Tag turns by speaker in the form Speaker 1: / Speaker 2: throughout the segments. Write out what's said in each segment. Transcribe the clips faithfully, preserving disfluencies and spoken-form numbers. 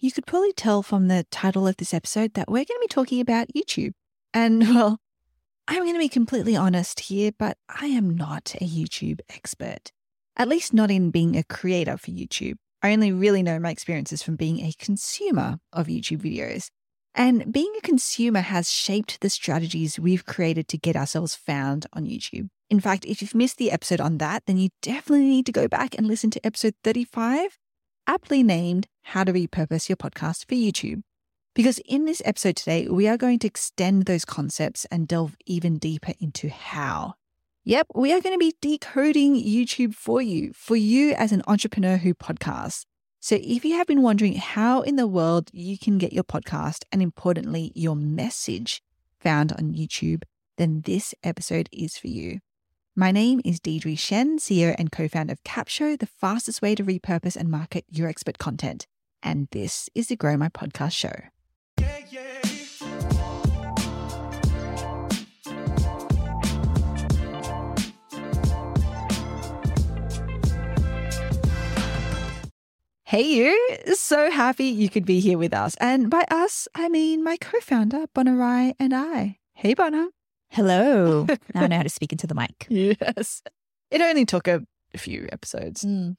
Speaker 1: you could probably tell from the title of this episode that we're going to be talking about YouTube. And well, I'm going to be completely honest here, but I am not a YouTube expert, at least not in being a creator for YouTube. I only really know my experiences from being a consumer of YouTube videos. And being a consumer has shaped the strategies we've created to get ourselves found on YouTube. In fact, if you've missed the episode on that, then you definitely need to go back and listen to episode thirty-five, aptly named How to Repurpose Your Podcast for YouTube. Because in this episode today, we are going to extend those concepts and delve even deeper into how. Yep, we are going to be decoding YouTube for you, for you as an entrepreneur who podcasts. So if you have been wondering how in the world you can get your podcast and importantly, your message found on YouTube, then this episode is for you. My name is Deidre Shen, C E O and co-founder of Capshow, the fastest way to repurpose and market your expert content. And this is the Grow My Podcast Show. Yeah, yeah. Hey you, so happy you could be here with us. And by us, I mean my co-founder, Bonarai, and I. Hey, Bona.
Speaker 2: Hello. Now I know how to speak into the mic.
Speaker 1: Yes. It only took a, a few episodes. Mm.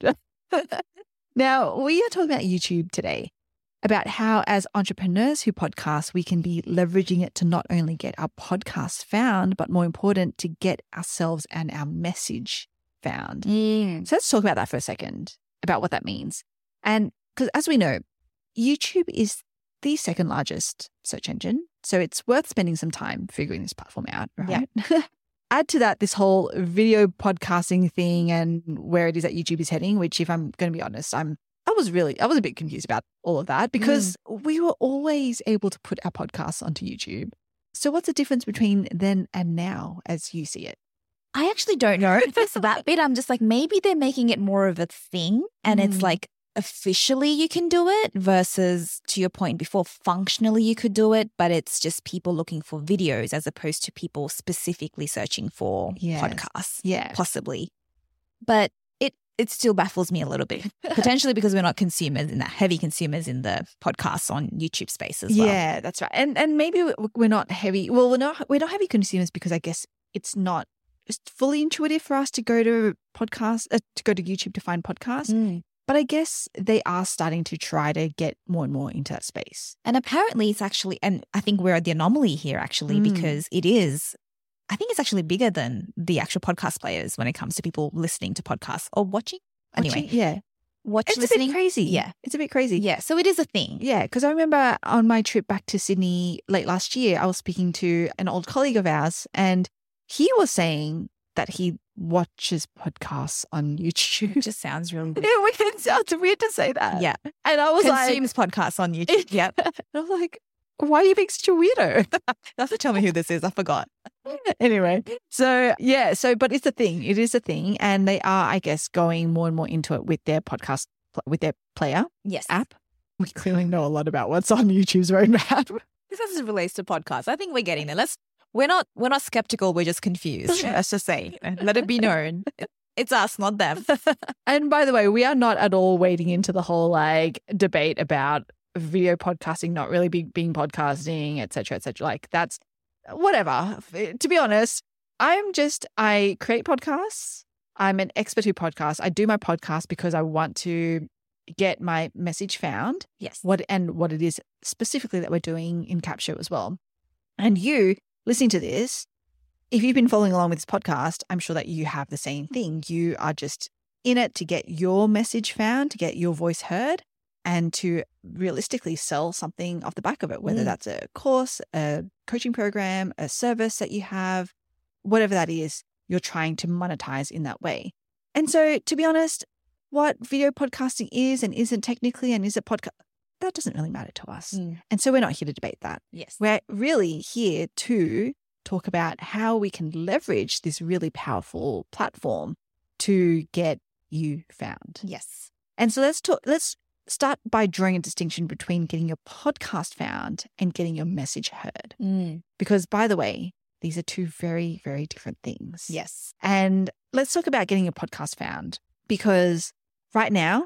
Speaker 1: Now, we are talking about YouTube today, about how as entrepreneurs who podcast, we can be leveraging it to not only get our podcasts found, but more important, to get ourselves and our message found. Mm. So let's talk about that for a second, about what that means. And because as we know, YouTube is the second largest search engine. So it's worth spending some time figuring this platform out, right? Yeah. Add to that this whole video podcasting thing and where it is that YouTube is heading, which if I'm going to be honest, I'm, I was really, I was a bit confused about all of that because mm. we were always able to put our podcasts onto YouTube. So what's the difference between then and now as you see it?
Speaker 2: I actually don't know. It's that bit. I'm just like, maybe they're making it more of a thing and mm. it's like, officially you can do it versus, to your point before, functionally you could do it, but it's just people looking for videos as opposed to people specifically searching for yes. podcasts.
Speaker 1: Yeah.
Speaker 2: Possibly. But it it still baffles me a little bit, potentially because we're not consumers in that heavy consumers in the podcasts on YouTube space as well.
Speaker 1: Yeah, that's right. And and maybe we're not heavy. Well, we're not we're not heavy consumers because I guess it's not just fully intuitive for us to go to podcasts uh, to go to YouTube to find podcasts. Mm. But I guess they are starting to try to get more and more into that space.
Speaker 2: And apparently it's actually, and I think we're the anomaly here actually, mm. because it is, I think it's actually bigger than the actual podcast players when it comes to people listening to podcasts or watching.
Speaker 1: watching
Speaker 2: anyway.
Speaker 1: Yeah.
Speaker 2: Watch
Speaker 1: it's
Speaker 2: listening.
Speaker 1: a bit crazy.
Speaker 2: Yeah.
Speaker 1: It's a bit crazy.
Speaker 2: Yeah. So it is a thing.
Speaker 1: Yeah. Because I remember on my trip back to Sydney late last year, I was speaking to an old colleague of ours and he was saying that he watches podcasts on YouTube.
Speaker 2: It just sounds really weird.
Speaker 1: Yeah, it sounds weird to say that.
Speaker 2: Yeah.
Speaker 1: And I was
Speaker 2: Consumes
Speaker 1: like...
Speaker 2: podcasts on YouTube. Yeah.
Speaker 1: And I was like, why are you being such a weirdo?
Speaker 2: You have to tell me who this is. I forgot.
Speaker 1: Anyway, so yeah, so, but it's a thing. It is a thing. And they are, I guess, going more and more into it with their podcast, with their player
Speaker 2: yes.
Speaker 1: app. We clearly know a lot about what's on YouTube's roadmap.
Speaker 2: This as it relates to podcasts. I think we're getting there. Let's We're not we're not skeptical, we're just confused. Let's just say. Let it be known. It's us, not them.
Speaker 1: And by the way, we are not at all wading into the whole like debate about video podcasting not really be, being podcasting, et cetera, et cetera. Like that's whatever. To be honest, I'm just, I create podcasts. I'm an expert who podcasts. I do my podcast because I want to get my message found.
Speaker 2: Yes.
Speaker 1: What and what it is specifically that we're doing in Capshow as well. And you listening to this, if you've been following along with this podcast, I'm sure that you have the same thing. You are just in it to get your message found, to get your voice heard, and to realistically sell something off the back of it, whether mm. that's a course, a coaching program, a service that you have, whatever that is, you're trying to monetize in that way. And so, to be honest, what video podcasting is and isn't technically, and is it podcast, that doesn't really matter to us. Mm. And so we're not here to debate that.
Speaker 2: Yes.
Speaker 1: We're really here to talk about how we can leverage this really powerful platform to get you found.
Speaker 2: Yes.
Speaker 1: And so let's talk, let's start by drawing a distinction between getting your podcast found and getting your message heard.
Speaker 2: Mm.
Speaker 1: Because by the way, these are two very, very different things.
Speaker 2: Yes.
Speaker 1: And let's talk about getting your podcast found, because right now,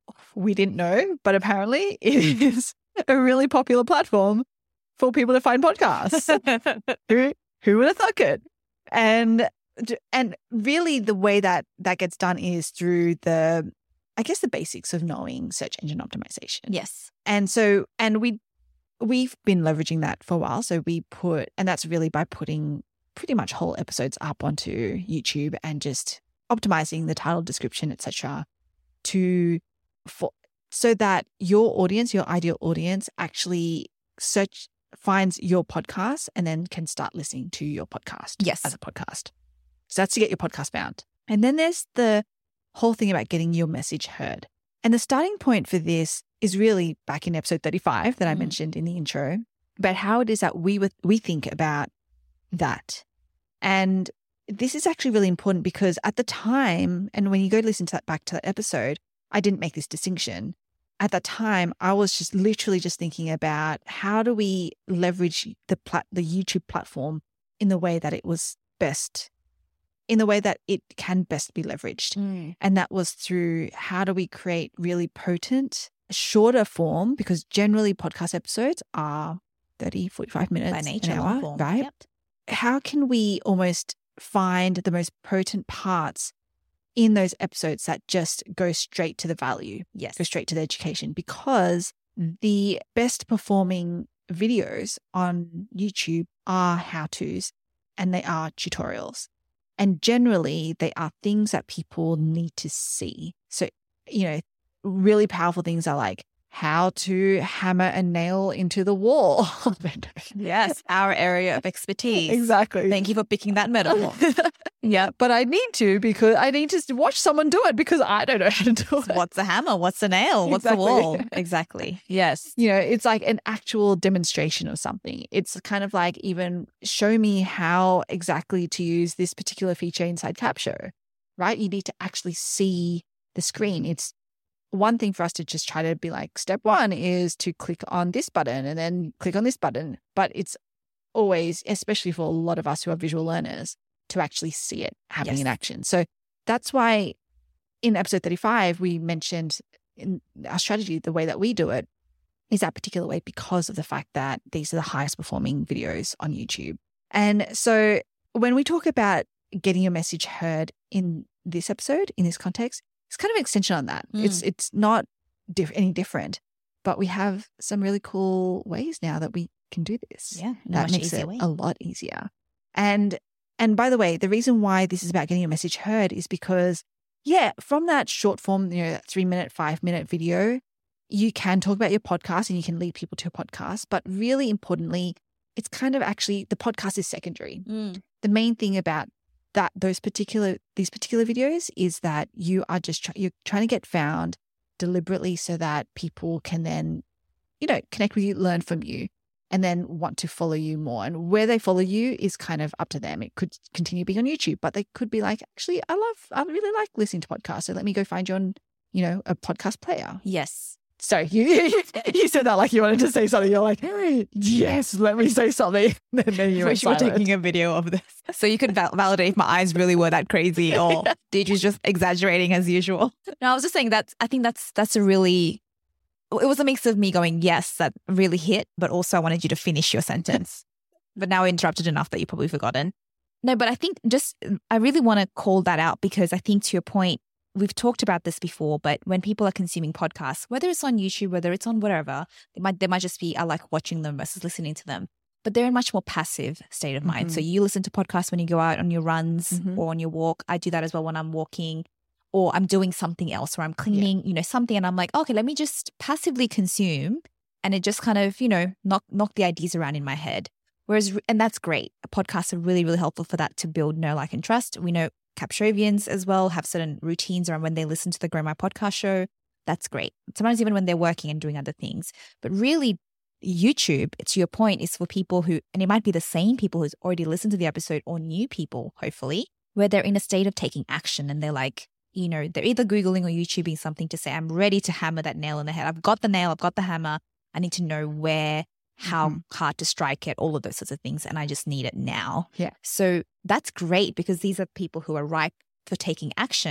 Speaker 1: we didn't know, but apparently it is a really popular platform for people to find podcasts. who, who would have thought it? And, and really the way that that gets done is through the, I guess, the basics of knowing search engine optimization.
Speaker 2: Yes.
Speaker 1: And so, and we, we've been leveraging that for a while. So we put, and that's really by putting pretty much whole episodes up onto YouTube and just optimizing the title, description, et cetera, to for so that your audience, your ideal audience, actually search finds your podcast and then can start listening to your podcast.
Speaker 2: Yes,
Speaker 1: as a podcast. So that's to get your podcast found. And then there's the whole thing about getting your message heard. And the starting point for this is really back in episode thirty-five that I mm. mentioned in the intro, about how it is that we we think about that. And this is actually really important because at the time, and when you go listen to that back to that episode, I didn't make this distinction. At that time, I was just literally just thinking about how do we leverage the plat- the YouTube platform in the way that it was best, in the way that it can best be leveraged.
Speaker 2: Mm.
Speaker 1: And that was through how do we create really potent, shorter form, because generally podcast episodes are thirty, forty-five minutes,
Speaker 2: by nature,
Speaker 1: an hour,
Speaker 2: long form.
Speaker 1: right?
Speaker 2: Yep.
Speaker 1: How can we almost find the most potent parts in those episodes that just go straight to the value,
Speaker 2: yes,
Speaker 1: go straight to the education? Because the best performing videos on YouTube are how-tos and they are tutorials. And generally they are things that people need to see. So, you know, really powerful things are like how to hammer a nail into the wall.
Speaker 2: Yes, our area of expertise.
Speaker 1: Exactly.
Speaker 2: Thank you for picking that metaphor.
Speaker 1: Yeah, but I need to because I need to watch someone do it because I don't know how to do it.
Speaker 2: What's the hammer? What's the nail? What's
Speaker 1: Exactly.
Speaker 2: the wall? Exactly. Yes.
Speaker 1: You know, it's like an actual demonstration of something. It's kind of like even show me how exactly to use this particular feature inside Capsho, right? You need to actually see the screen. It's one thing for us to just try to be like, step one is to click on this button and then click on this button. But it's always, especially for a lot of us who are visual learners, to actually see it happening
Speaker 2: yes.
Speaker 1: in action. So that's why in episode thirty-five, we mentioned in our strategy, the way that we do it is that particular way because of the fact that these are the highest performing videos on YouTube. And so when we talk about getting your message heard in this episode, in this context, it's kind of an extension on that. Mm. It's it's not diff- any different, but we have some really cool ways now that we can do this.
Speaker 2: Yeah,
Speaker 1: that makes it way. a lot easier. And and by the way, the reason why this is about getting your message heard is because, yeah, from that short form, you know, that three minute, five minute video, you can talk about your podcast and you can lead people to a podcast. But really importantly, it's kind of actually the podcast is secondary.
Speaker 2: Mm.
Speaker 1: The main thing about that those particular these particular videos is that you are just try, you're trying to get found deliberately so that people can then, you know, connect with you, learn from you, and then want to follow you more. And where they follow you is kind of up to them. It could continue being on YouTube, but they could be like, actually, I love, I really like listening to podcasts. So let me go find you on, you know, a podcast player.
Speaker 2: Yes.
Speaker 1: So you you said that like you wanted to say something. You're like, hey, yes, let me say something. And then you
Speaker 2: I wish you were taking a video of this. So you could val- validate if my eyes really were that crazy or did you just exaggerating as usual? No, I was just saying that I think that's that's a really, it was a mix of me going, yes, that really hit, but also I wanted you to finish your sentence. But now I interrupted enough that you've probably forgotten. No, but I think just, I really want to call that out because I think to your point, we've talked about this before, but when people are consuming podcasts, whether it's on YouTube, whether it's on whatever, they might they might just be, I like watching them versus listening to them. But they're in a much more passive state of mind. Mm-hmm. So you listen to podcasts when you go out on your runs mm-hmm. or on your walk. I do that as well when I'm walking or I'm doing something else or I'm cleaning, yeah. you know, something. And I'm like, okay, let me just passively consume. And it just kind of, you know, knock knock the ideas around in my head. Whereas, and that's great. Podcasts are really, really helpful for that to build know, like, and trust. We know Capshovians as well have certain routines around when they listen to the Grow My Podcast show. That's great. Sometimes even when they're working and doing other things. But really, YouTube, to your point, is for people who, and it might be the same people who's already listened to the episode or new people, hopefully, where they're in a state of taking action and they're like, you know, they're either Googling or YouTubing something to say, I'm ready to hammer that nail in the head. I've got the nail, I've got the hammer. I need to know where, how mm-hmm. hard to strike it, all of those sorts of things. And I just need it now.
Speaker 1: Yeah.
Speaker 2: So that's great because these are people who are ripe for taking action.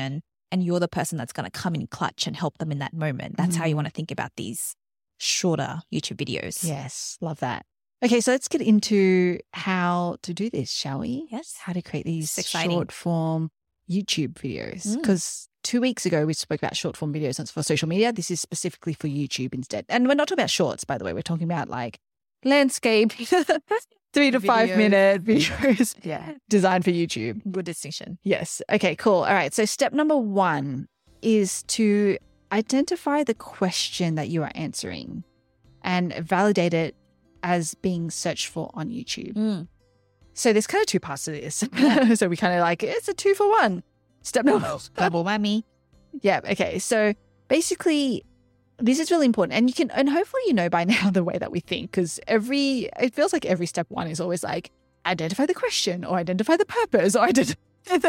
Speaker 2: and you're the person that's going to come in clutch and help them in that moment. That's mm. how you want to think about these shorter YouTube videos.
Speaker 1: Yes, love that. Okay, so let's get into how to do this, shall we?
Speaker 2: Yes.
Speaker 1: How to create these short form YouTube videos. Because mm. two weeks ago, we spoke about short form videos for social media. This is specifically for YouTube instead. And we're not talking about shorts, by the way. We're talking about like landscape, three to videos. five minute videos
Speaker 2: yeah.
Speaker 1: designed for YouTube.
Speaker 2: Good distinction.
Speaker 1: Yes. Okay, cool. All right. So step number one is to identify the question that you are answering and validate it as being searched for on YouTube.
Speaker 2: Mm.
Speaker 1: So there's kind of two parts to this. So we kind of like, it's a two for one. Step number
Speaker 2: double whammy.
Speaker 1: Yeah. Okay. So basically, this is really important. And you can, and hopefully you know by now the way that we think, because every, it feels like every step one is always like, identify the question or identify the purpose or identify.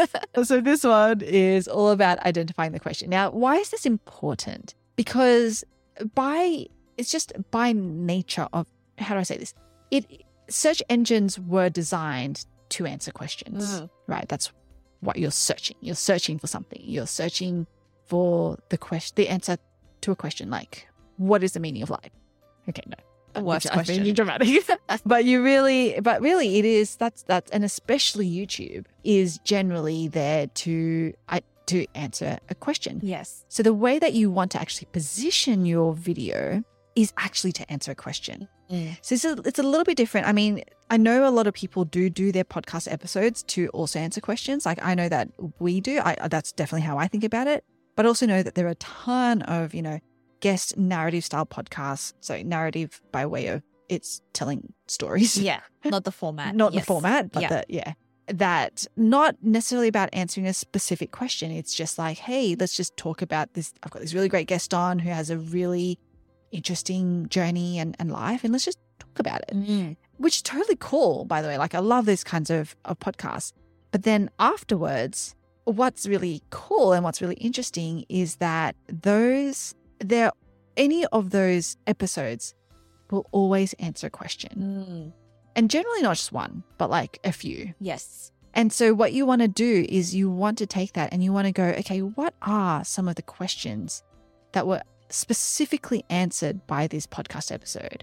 Speaker 1: So this one is all about identifying the question. Now, why is this important? Because by, it's just by nature of, how do I say this? It search engines were designed to answer questions, mm. right? That's what you're searching. You're searching for something. You're searching for the question, the answer to a question like, what is the meaning of life? Okay, no.
Speaker 2: The worst question.
Speaker 1: Being dramatic. But you really, but really it is, that's, that's, and especially YouTube is generally there to, I, to answer a question.
Speaker 2: Yes.
Speaker 1: So the way that you want to actually position your video is actually to answer a question.
Speaker 2: Mm.
Speaker 1: So it's a, it's a little bit different. I mean, I know a lot of people do do their podcast episodes to also answer questions. Like I know that we do. I, that's definitely how I think about it. But I also know that there are a ton of, you know, guest narrative style podcasts. So narrative by way of it's telling stories.
Speaker 2: Yeah. Not the format.
Speaker 1: Not
Speaker 2: yes.
Speaker 1: the format, but
Speaker 2: yeah.
Speaker 1: the, yeah. That not necessarily about answering a specific question. It's just like, hey, let's just talk about this. I've got this really great guest on who has a really interesting journey and, and life, and let's just talk about it,
Speaker 2: mm.
Speaker 1: which is totally cool, by the way. Like I love these kinds of, of podcasts. But then afterwards, what's really cool and what's really interesting is that those, there, any of those episodes will always answer a question.
Speaker 2: Mm.
Speaker 1: And generally not just one, but like a few.
Speaker 2: Yes.
Speaker 1: And so what you want to do is you want to take that and you want to go, okay, what are some of the questions that were specifically answered by this podcast episode,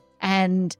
Speaker 1: and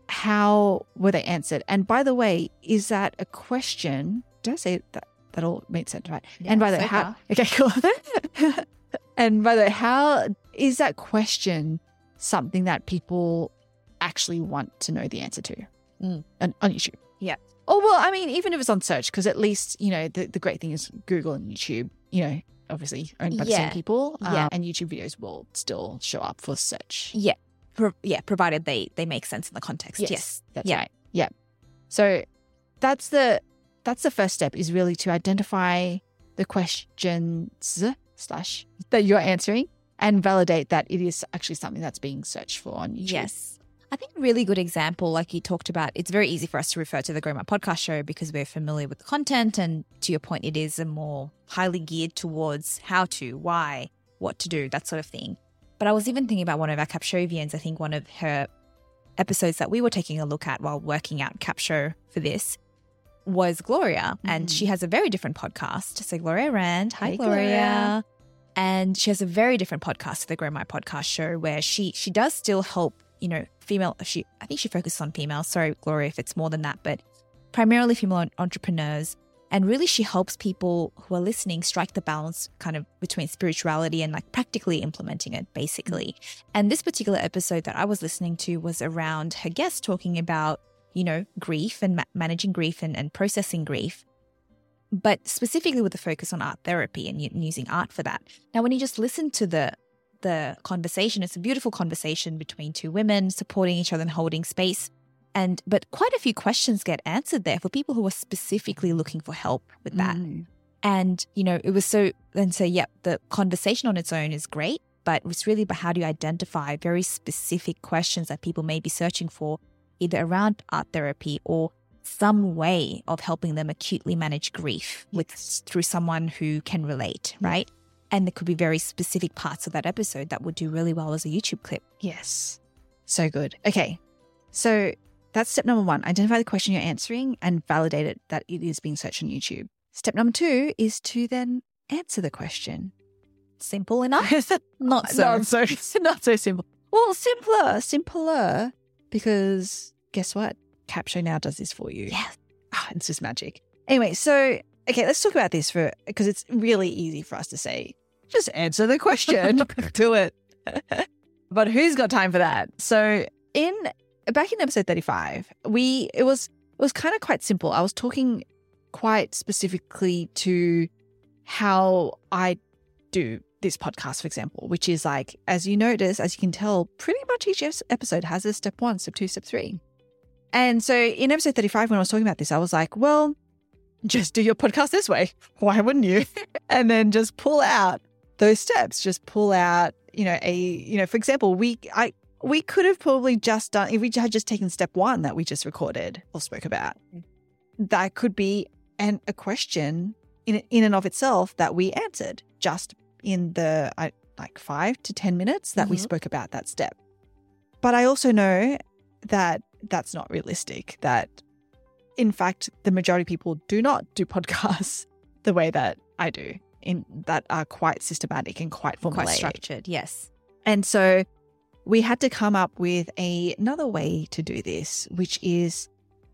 Speaker 1: how were they answered? And by the way, is that a question? Did I say that? That all made sense, right?
Speaker 2: Yeah,
Speaker 1: and by the
Speaker 2: so
Speaker 1: way, how?
Speaker 2: Far.
Speaker 1: Okay, cool. And by the way, how is that question something that people actually want to know the answer to
Speaker 2: mm.
Speaker 1: on, on YouTube?
Speaker 2: Yeah.
Speaker 1: Oh well, I mean, even if it's on search, because at least you know the the great thing is Google and YouTube, you know. Obviously owned by the
Speaker 2: yeah.
Speaker 1: same people, um,
Speaker 2: yeah.
Speaker 1: and YouTube videos will still show up for search.
Speaker 2: Yeah, Pro- yeah, provided they they make sense in the context. Yes,
Speaker 1: yes that's
Speaker 2: yeah.
Speaker 1: right. Yeah. So that's the that's the first step, is really to identify the questions slash that you're answering and validate that it is actually something that's being searched for on YouTube.
Speaker 2: Yes. I think a really good example, like you talked about, it's very easy for us to refer to the Grow My Podcast show because we're familiar with the content. And to your point, it is a more highly geared towards how to, why, what to do, that sort of thing. But I was even thinking about one of our Capshovians. I think one of her episodes that we were taking a look at while working out Capsho for this was Gloria. Mm. And she has a very different podcast. So Gloria Rand. Hi,
Speaker 1: hey,
Speaker 2: Gloria.
Speaker 1: Gloria.
Speaker 2: And she has a very different podcast to the Grow My Podcast show where she she does still help, you know, female, she, I think she focuses on females. Sorry, Gloria, if it's more than that, but primarily female entrepreneurs. And really she helps people who are listening strike the balance kind of between spirituality and like practically implementing it, basically. And this particular episode that I was listening to was around her guest talking about, you know, grief and ma- managing grief and, and processing grief, but specifically with the focus on art therapy and, and using art for that. Now, when you just listen to the the conversation, it's a beautiful conversation between two women supporting each other and holding space. And but quite a few questions get answered there for people who are specifically looking for help with that.
Speaker 1: Mm.
Speaker 2: And, you know, it was so, and so, yeah, the conversation on its own is great, but it's really about how do you identify very specific questions that people may be searching for, either around art therapy or some way of helping them acutely manage grief with through someone who can relate, right? And there could be very specific parts of that episode that would do really well as a YouTube clip.
Speaker 1: Yes. So good. Okay. So that's step number one. Identify the question you're answering and validate it that it is being searched on YouTube. Step number two is to then answer the question.
Speaker 2: Simple enough? Not so.
Speaker 1: Not so, not so simple. Well, simpler, simpler, because guess what? Capsho now does this for you.
Speaker 2: Yes.
Speaker 1: Oh, it's just magic. Anyway, so, okay, let's talk about this for, because it's really easy for us to say, just answer the question. Do it. But who's got time for that? So in, back in episode thirty-five, we, it was, it was kind of quite simple. I was talking quite specifically to how I do this podcast, for example, which is like, as you notice, as you can tell, pretty much each episode has a step one, step two, step three. And so in episode thirty-five, when I was talking about this, I was like, well, just do your podcast this way. Why wouldn't you? And then just pull out those steps, just pull out, you know, a, you know, for example, we, I, we could have probably just done, if we had just taken step one that we just recorded or spoke about, that could be an, a question in, in and of itself that we answered just in the I, like five to ten minutes that mm-hmm. we spoke about that step. But I also know that that's not realistic, that in fact, the majority of people do not do podcasts the way that I do, in that are quite systematic and quite formulaic.
Speaker 2: Quite structured, yes.
Speaker 1: And so we had to come up with a, another way to do this, which is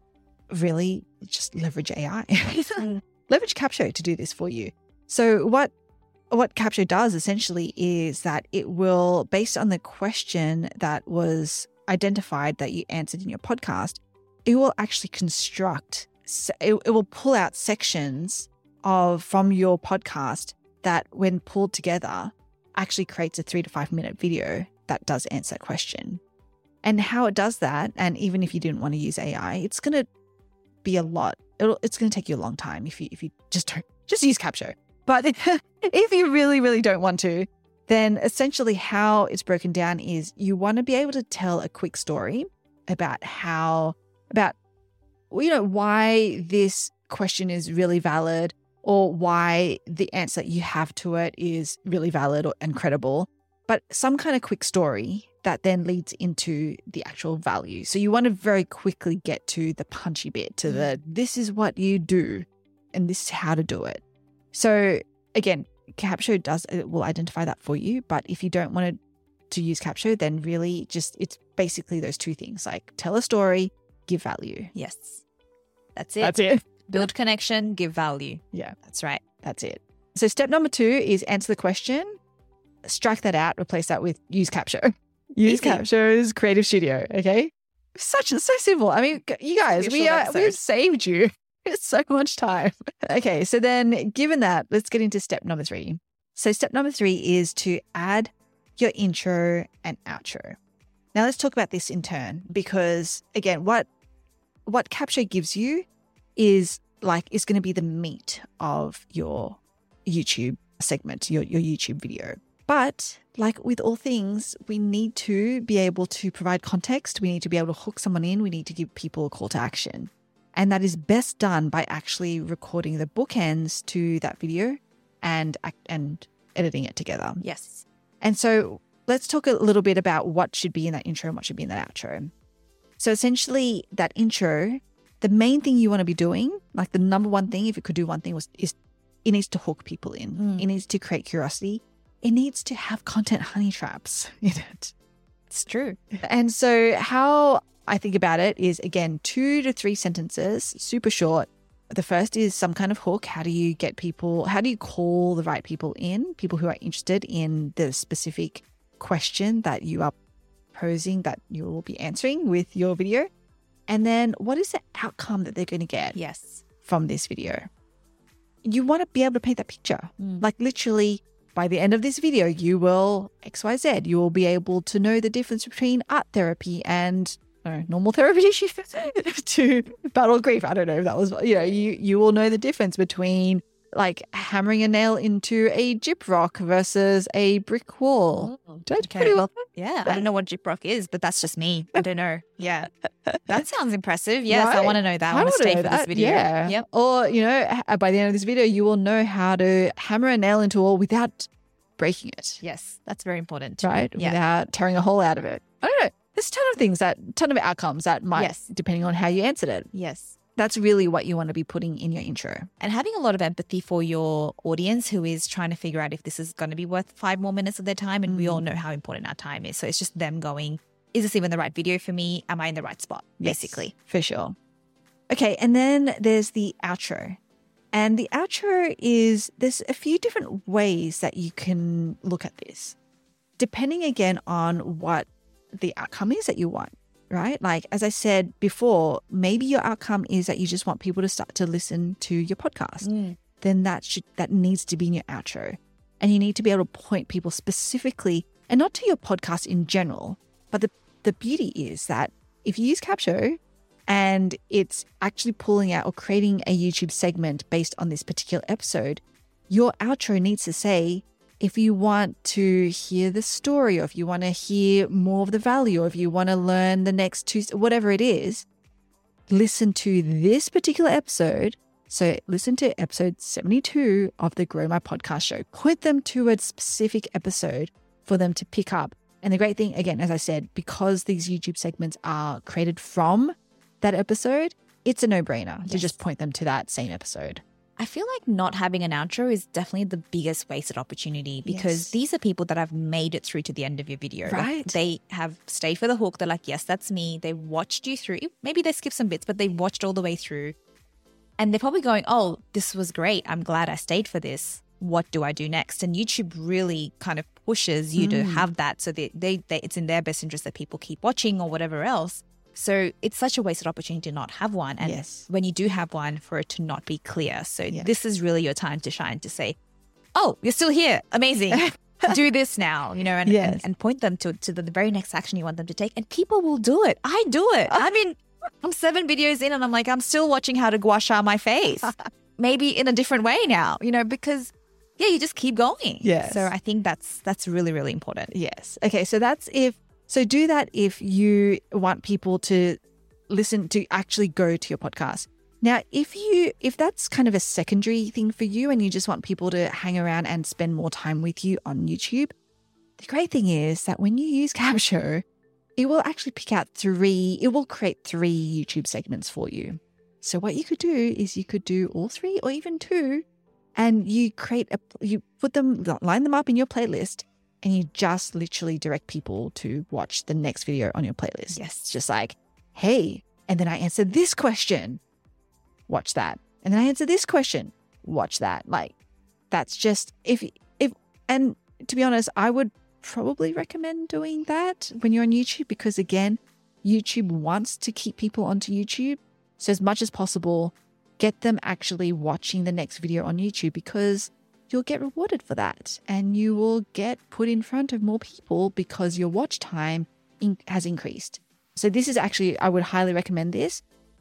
Speaker 1: really just leverage A I. mm. Leverage Capsho to do this for you. So what What Capsho does essentially is that it will, based on the question that was identified that you answered in your podcast, it will actually construct, it, it will pull out sections of from your podcast that when pulled together actually creates a three to five minute video that does answer that question. And how it does that, and even if you didn't want to use A I, it's going to be a lot. It'll, it's going to take you a long time if you if you just don't, just use Capsho. But if you really, really don't want to, then essentially how it's broken down is you want to be able to tell a quick story about how, about, you know, why this question is really valid, or why the answer that you have to it is really valid or, and credible, but some kind of quick story that then leads into the actual value. So you want to very quickly get to the punchy bit, to the, this is what you do and this is how to do it. So again, Capsho does, it will identify that for you. But if you don't want to, to use Capsho, then really just, it's basically those two things, like tell a story, give value.
Speaker 2: Yes. That's it.
Speaker 1: That's it.
Speaker 2: Build connection, give value.
Speaker 1: Yeah.
Speaker 2: That's right.
Speaker 1: That's it. So step number two is answer the question, strike that out, replace that with use Capsho. Use Easy. Capsho's Creative Studio. Okay. Such, so simple. I mean, you guys, we are, we've saved you so much time. Okay. So then given that, let's get into step number three. So step number three is to add your intro and outro. Now let's talk about this in turn, because again, what, what Capsho gives you is like, is going to be the meat of your YouTube segment, your, your YouTube video. But like with all things, we need to be able to provide context. We need to be able to hook someone in. We need to give people a call to action. And that is best done by actually recording the bookends to that video and and editing it together.
Speaker 2: Yes.
Speaker 1: And so let's talk a little bit about what should be in that intro and what should be in that outro. So essentially that intro, the main thing you want to be doing, like the number one thing, if it could do one thing, was is it needs to hook people in. Mm. It needs to create curiosity. It needs to have content honey traps in it.
Speaker 2: It's true.
Speaker 1: And so how I think about it is, again, two to three sentences, super short. The first is some kind of hook. How do you get people, how do you call the right people in, people who are interested in the specific question that you are posing, that you will be answering with your video? And then what is the outcome that they're going to get
Speaker 2: yes.
Speaker 1: from this video? You want to be able to paint that picture.
Speaker 2: Mm.
Speaker 1: Like literally, by the end of this video, you will X Y Z. You will be able to know the difference between art therapy and uh, normal therapy to battle grief. I don't know if that was, you know, you, you will know the difference between like hammering a nail into a gyprock versus a brick wall.
Speaker 2: Oh,
Speaker 1: Did I do
Speaker 2: okay.
Speaker 1: pretty well?
Speaker 2: Yeah. I don't know what gyprock is, but that's just me. I don't know. Yeah. That sounds impressive. Yes,
Speaker 1: Right?
Speaker 2: I want to know that. I,
Speaker 1: I
Speaker 2: want to stay
Speaker 1: know
Speaker 2: for
Speaker 1: that.
Speaker 2: this video.
Speaker 1: Yeah.
Speaker 2: Yep.
Speaker 1: Or, you know, by the end of this video, you will know how to hammer a nail into a wall without breaking it.
Speaker 2: Yes. That's very important.
Speaker 1: Right?
Speaker 2: Yeah.
Speaker 1: Without tearing a hole out of it. I don't know. There's a ton of things that, ton of outcomes that might,
Speaker 2: Yes.
Speaker 1: depending on how you answered it.
Speaker 2: Yes.
Speaker 1: That's really what you want to be putting in your intro.
Speaker 2: And having a lot of empathy for your audience who is trying to figure out if this is going to be worth five more minutes of their time. And mm. we all know how important our time is. So it's just them going, is this even the right video for me? Am I in the right spot? Basically.
Speaker 1: Yes, for sure. Okay. And then there's the outro. And the outro is, there's a few different ways that you can look at this, depending again on what the outcome is that you want. Right? Like, as I said before, maybe your outcome is that you just want people to start to listen to your podcast. Mm. Then that should, that needs to be in your outro. And you need to be able to point people specifically, and not to your podcast in general, but the, the beauty is that if you use Capsho and it's actually pulling out or creating a YouTube segment based on this particular episode, your outro needs to say, if you want to hear the story, or if you want to hear more of the value, or if you want to learn the next two, whatever it is, listen to this particular episode. So listen to episode seventy-two of the Grow My Podcast Show. Point them to a specific episode for them to pick up. And the great thing, again, as I said, because these YouTube segments are created from that episode, it's a no-brainer yes. to just point them to that same episode.
Speaker 2: I feel like not having an outro is definitely the biggest wasted opportunity because yes. these are people that have made it through to the end of your video.
Speaker 1: Right.
Speaker 2: They have stayed for the hook. They're like, yes, that's me. They watched you through. Maybe they skipped some bits, but they watched all the way through. And they're probably going, oh, this was great. I'm glad I stayed for this. What do I do next? And YouTube really kind of pushes you mm. to have that so that they, they, it's in their best interest that people keep watching or whatever else. So it's such a wasted opportunity to not have one. And
Speaker 1: yes.
Speaker 2: when you do have one, for it to not be clear. So
Speaker 1: yeah.
Speaker 2: this is really your time to shine, to say, oh, you're still here. Amazing. Do this now, you know, and,
Speaker 1: yes.
Speaker 2: and, and point them to, to the, the very next action you want them to take. And people will do it. I do it. I mean, I'm seven videos in and I'm like, I'm still watching how to gua sha my face. Maybe in a different way now, you know, because yeah, you just keep going.
Speaker 1: Yes.
Speaker 2: So I think that's that's really, really important.
Speaker 1: Yes. Okay. So that's if So do that if you want people to listen, to actually go to your podcast. Now, if you if that's kind of a secondary thing for you and you just want people to hang around and spend more time with you on YouTube, the great thing is that when you use Capsho, it will actually pick out three, it will create three YouTube segments for you. So what you could do is you could do all three or even two, and you create a, you put them, line them up in your playlist, and you just literally direct people to watch the next video on your playlist.
Speaker 2: Yes.
Speaker 1: It's just like, hey, and then I answered this question, watch that. And then I answered this question, watch that. Like, that's just, if, if, and to be honest, I would probably recommend doing that when you're on YouTube because, again, YouTube wants to keep people onto YouTube. So as much as possible, get them actually watching the next video on YouTube because you'll get rewarded for that and you will get put in front of more people because your watch time in- has increased. So this is actually, I would highly recommend this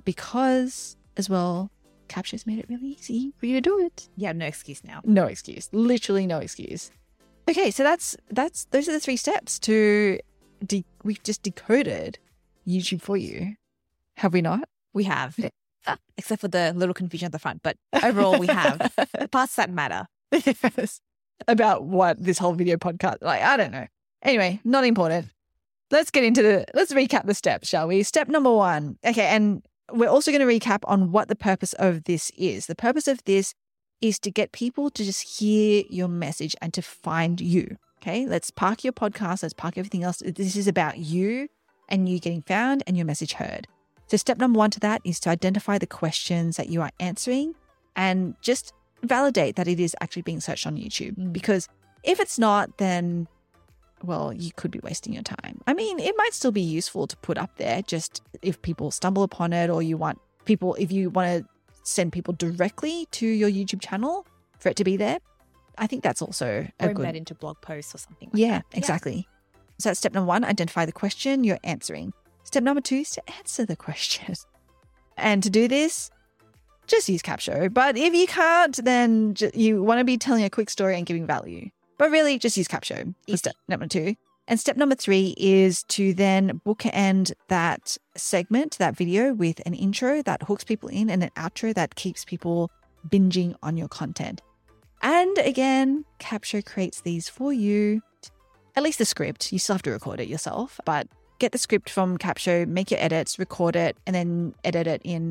Speaker 1: because as well, Capsho's made it really easy for you to do it.
Speaker 2: Yeah, no excuse now.
Speaker 1: No excuse. Literally no excuse. Okay, so that's, that's, those are the three steps to, de- we've just decoded YouTube for you. Have we not?
Speaker 2: We have. Uh, except for the little confusion at the front. But overall, we have. The parts that matter.
Speaker 1: Yes. About what this whole video podcast, like, I don't know. Anyway, not important. Let's get into the, let's recap the steps, shall we? Step number one. Okay, and we're also going to recap on what the purpose of this is. The purpose of this is to get people to just hear your message and to find you. Okay, let's park your podcast. Let's park everything else. This is about you and you getting found and your message heard. So step number one to that is to identify the questions that you are answering and just validate that it is actually being searched on YouTube. Mm. Because if it's not, then, well, you could be wasting your time. I mean, it might still be useful to put up there just if people stumble upon it or you want people, if you want to send people directly to your YouTube channel for it to be there. I think that's also a
Speaker 2: or
Speaker 1: good...
Speaker 2: embed into blog posts or something like
Speaker 1: yeah,
Speaker 2: that.
Speaker 1: Exactly. Yeah. So that's step number one, identify the question you're answering. Step number two is to answer the question. And to do this, just use Capsho. But if you can't, then you want to be telling a quick story and giving value. But really, just use Capsho for step number two. And step number three is to then bookend that segment, that video, with an intro that hooks people in and an outro that keeps people binging on your content. And again, Capsho creates these for you. At least the script. You still have to record it yourself, but get the script from Capsho, make your edits, record it, and then edit it in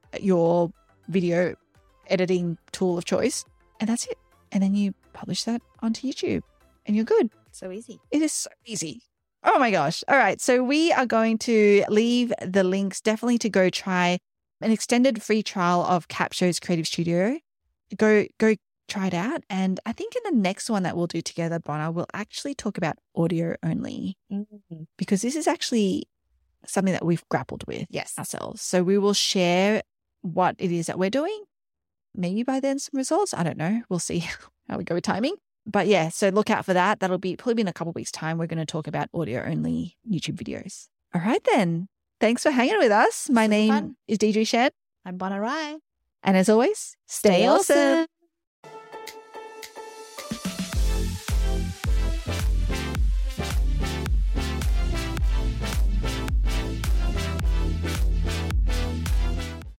Speaker 1: your video editing tool of choice, and that's it. And then you publish that onto YouTube and you're good.
Speaker 2: So easy.
Speaker 1: It is so easy. Oh my gosh. All right. So we are going to leave the links definitely to go try an extended free trial of Capsho's Creative Studio. Go, go try it out. And I think in the next one that we'll do together, Bonna, we'll actually talk about audio only
Speaker 2: Mm-hmm.
Speaker 1: because this is actually something that we've grappled with
Speaker 2: Yes.
Speaker 1: ourselves. So we will share what it is that we're doing. Maybe by then some results. I don't know. We'll see how we go with timing. But yeah, so look out for that. That'll be probably in a couple of weeks' time. We're going to talk about audio only YouTube videos. All right then. Thanks for hanging with us. My
Speaker 2: Super
Speaker 1: name
Speaker 2: fun.
Speaker 1: is Deidre Shen.
Speaker 2: I'm Bonna Rai.
Speaker 1: And as always, stay,
Speaker 2: Stay
Speaker 1: awesome.
Speaker 2: awesome.